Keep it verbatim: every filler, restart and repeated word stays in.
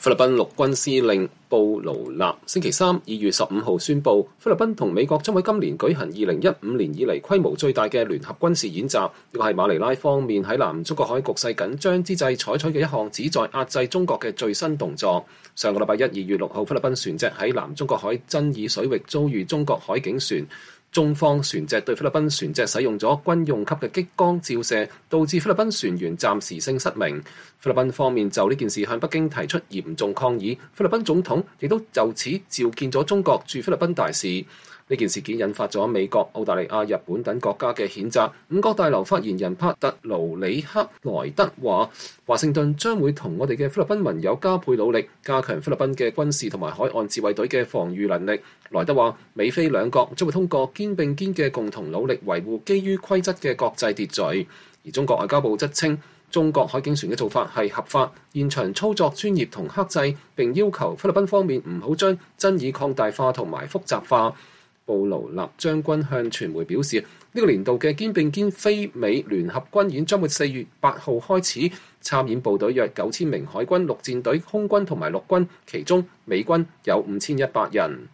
菲律賓陸軍司令布勞納星期三二月十五號宣布，菲律賓同美國將會今年舉行二零一五年以嚟規模最大嘅聯合軍事演習。呢個係馬尼拉方面喺南中國海局勢緊張之際採取嘅一項旨在壓制中國嘅最新動作。上個禮拜一二月六號，菲律賓船隻喺南中國海爭議水域遭遇中國海警船。中方船隻對菲律賓船隻使用咗軍用級嘅激光照射，導致菲律賓船員暫時性失明。菲律賓方面就呢件事向北京提出嚴重抗議，菲律賓總統亦都就此召見咗中國駐菲律賓大使。呢件事件引發咗美國、澳大利亞、日本等國家嘅譴責。五角大樓發言人帕特勞里克萊德話：華盛頓將會同我哋嘅菲律賓盟友加倍努力，加強菲律賓嘅軍事同埋海岸自衛隊嘅防禦能力。萊德話：美菲兩國將會通過肩並肩嘅共同努力，維護基於規則嘅國際秩序。而中國外交部則稱，中國海警船嘅做法係合法，現場操作專業同克制，並要求菲律賓方面唔好將爭議擴大化同埋複雜化。布勞納將軍向傳媒表示，呢、這個年度嘅肩並肩菲美聯合軍演將會四月八號開始，參演部隊約九千名海軍、陸戰隊、空軍同埋陸軍，其中美軍有五千一百人。